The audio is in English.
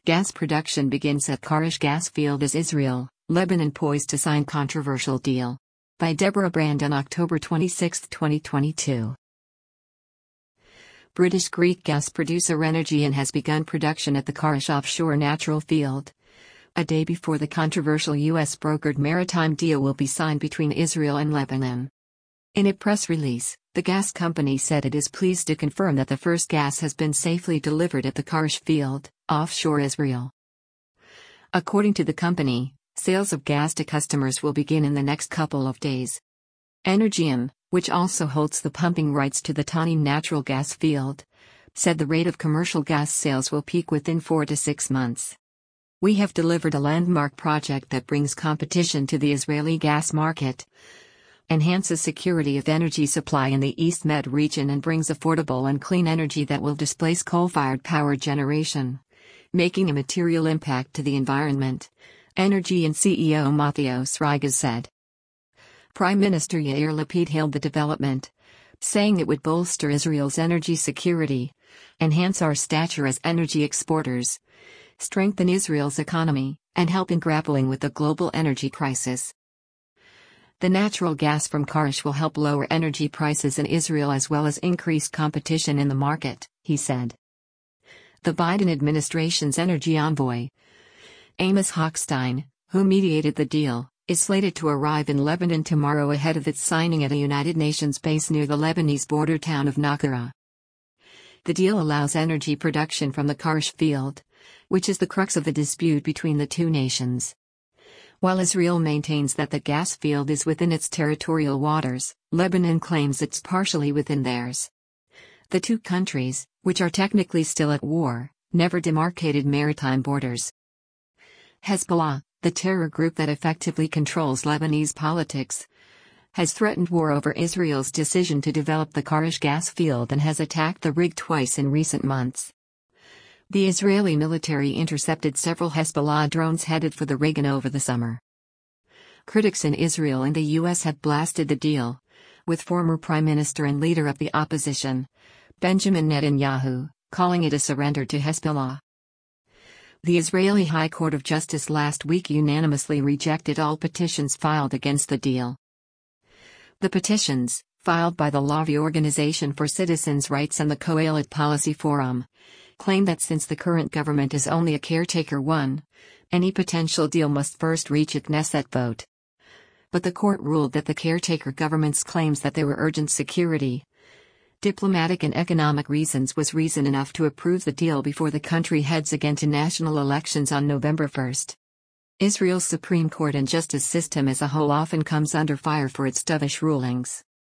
Gas production begins at Karish gas field as Israel, Lebanon poised to sign controversial deal. By Deborah Brand on October 26, 2022. British Greek gas producer Energean has begun production at the Karish offshore natural field, a day before the controversial U.S.-brokered maritime deal will be signed between Israel and Lebanon. In a press release, the gas company said it is pleased to confirm that the first gas has been safely delivered at the Karish field, offshore Israel. According to the company, sales of gas to customers will begin in the next couple of days. Energean, which also holds the pumping rights to the Tanin natural gas field, said the rate of commercial gas sales will peak within 4 to 6 months. We have delivered a landmark project that brings competition to the Israeli gas market, enhances security of energy supply in the East Med region and brings affordable and clean energy that will displace coal-fired power generation, making a material impact to the environment, Energean CEO Mathios Rigas said. Prime Minister Yair Lapid hailed the development, saying it would bolster Israel's energy security, enhance our stature as energy exporters, strengthen Israel's economy, and help in grappling with the global energy crisis. The natural gas from Karish will help lower energy prices in Israel as well as increase competition in the market, he said. The Biden administration's energy envoy, Amos Hochstein, who mediated the deal, is slated to arrive in Lebanon tomorrow ahead of its signing at a United Nations base near the Lebanese border town of Naqoura. The deal allows energy production from the Karish field, which is the crux of the dispute between the two nations. While Israel maintains that the gas field is within its territorial waters, Lebanon claims it's partially within theirs. The two countries, which are technically still at war, never demarcated maritime borders. Hezbollah, the terror group that effectively controls Lebanese politics, has threatened war over Israel's decision to develop the Karish gas field and has attacked the rig twice in recent months. The Israeli military intercepted several Hezbollah drones headed for the rig over the summer. Critics in Israel and the U.S. have blasted the deal, with former Prime Minister and leader of the opposition, Benjamin Netanyahu, calling it a surrender to Hezbollah. The Israeli High Court of Justice last week unanimously rejected all petitions filed against the deal. The petitions, filed by the Lavi Organization for Citizens' Rights and the Coelit Policy Forum, claim that since the current government is only a caretaker one, any potential deal must first reach a Knesset vote. But the court ruled that the caretaker government's claims that there were urgent security, diplomatic and economic reasons was reason enough to approve the deal before the country heads again to national elections on November 1. Israel's Supreme Court and justice system as a whole often comes under fire for its dovish rulings.